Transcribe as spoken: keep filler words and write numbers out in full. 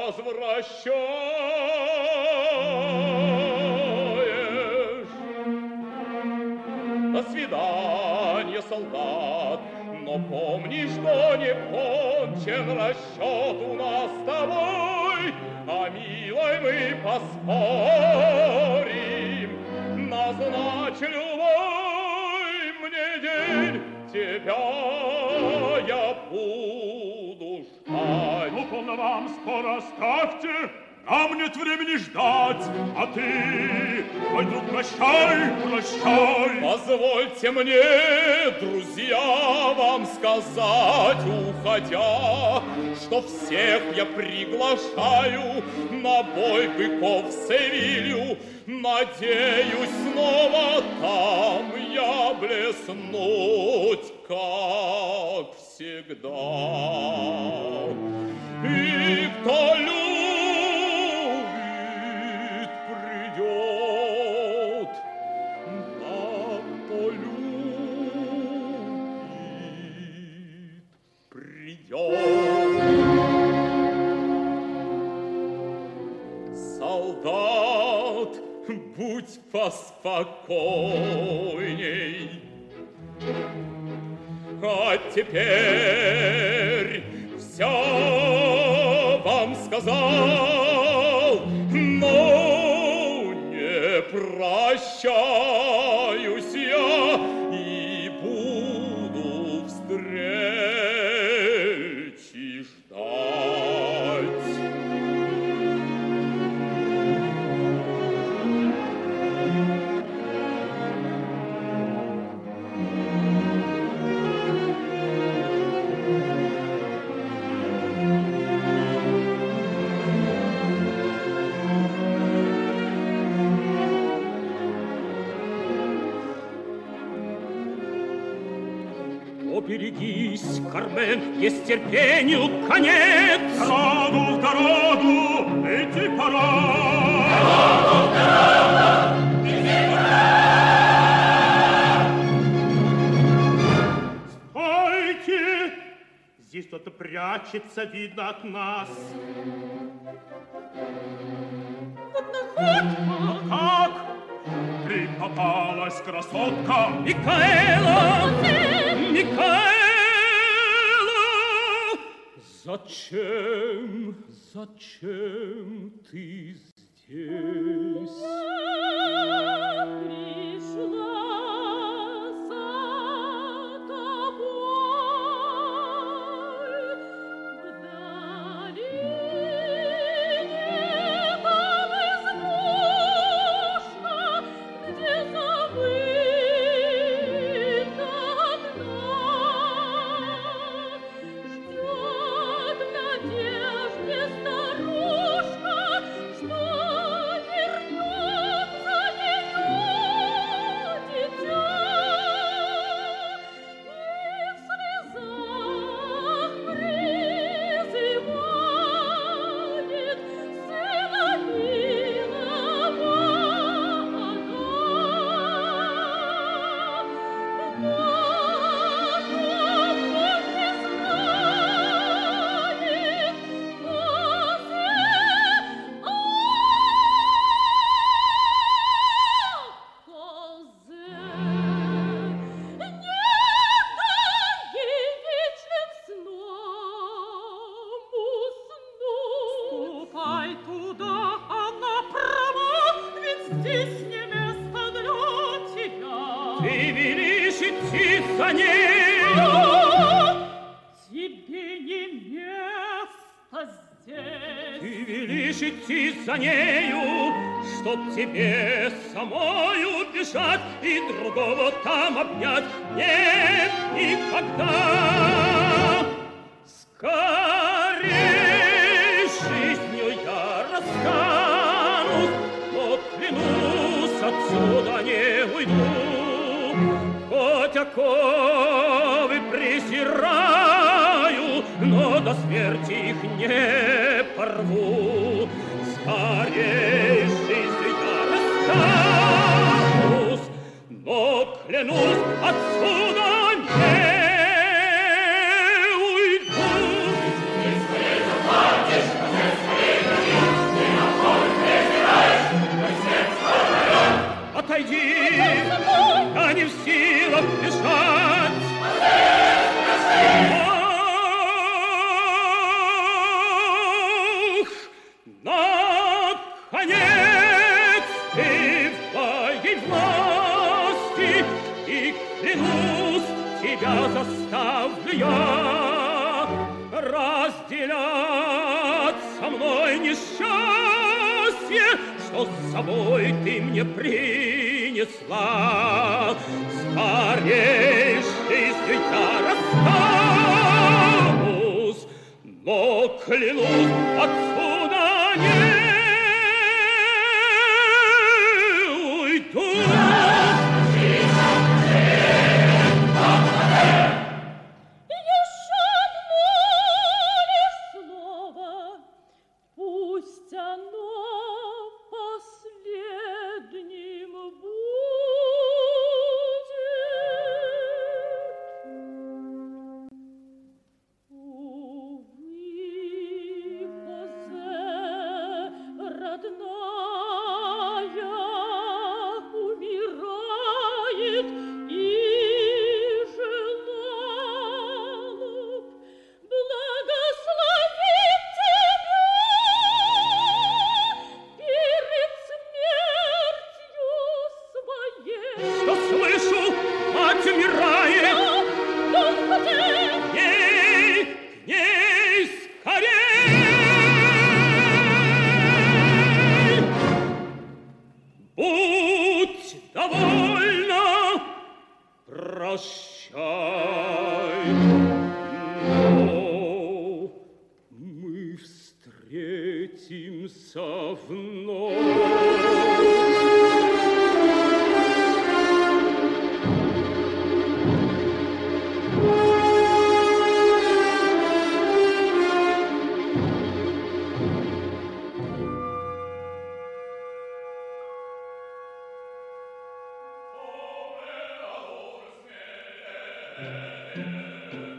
возвращаешь. До свидания, солдат, но помни, что не кончен расчет у нас с тобой, а, милой, мы поспорим. Назначь любой мне день, тебя я буду ждать. Ну, полно вам, скоро ставьте, нам нет времени ждать, а ты, мой друг, прощай, прощай. Позвольте мне, друзья, вам сказать, уходя, что всех я приглашаю на бой быков в Севилью. Надеюсь, снова там я блеснуть, как всегда. И кто любит, придет, а кто любит, придет. Солдат, будь поспокойней. А теперь все вам сказал, но не прощаюсь я и буду встречи ждать. Берегись, Кармен, есть терпению конец. Дорогу в дорогу, идти пора. Дорогу в дорогу, идти пора. Стойте! Здесь кто-то прячется, видно, от нас. Вот находка. Как? Ты попалась, красотка. Микаэла! Микаэла! Зачем, зачем ты здесь? Я пришла за тобой в долине там избушка, где забыта одна. Ждет в надежде старушка, что вернется ее дитя. И в слезах призывает сына милого она. Но ступай туда, она права, ведь здесь не место для тебя. Ты велишь идти за нею. Тебе не место здесь. Ты велишь идти за нею, чтоб тебе самою бежать и другого там обнять. Нет, никогда. Скорей жизнью я расстанусь, но клянусь, отсюда не уйду. Хоть оковы презираю, но до смерти их не порву. Скорей жизнью я расстанусь, но клянусь, отсюда не уйду. Ты скорее заплатишь, ты скорее отойди, я не в силах бежать. Ах, наконец ты в твоей власти, и клянусь, тебя заставлю я разделять со мной несчастье, что с собой ты мне принесла. Скорей с жизнью я расстанусь, но клянусь, отсюда не уйду. Еще одно лишь слово, пусть оно последним будет. Увы, Хозе, родная, умирает, и желала б благословить тебя перед смертью своей. Что слышу, мать умирает, Но, Хозе, к ней, к ней скорей! Будь довольна, прощай, но мы встретимся вновь. Come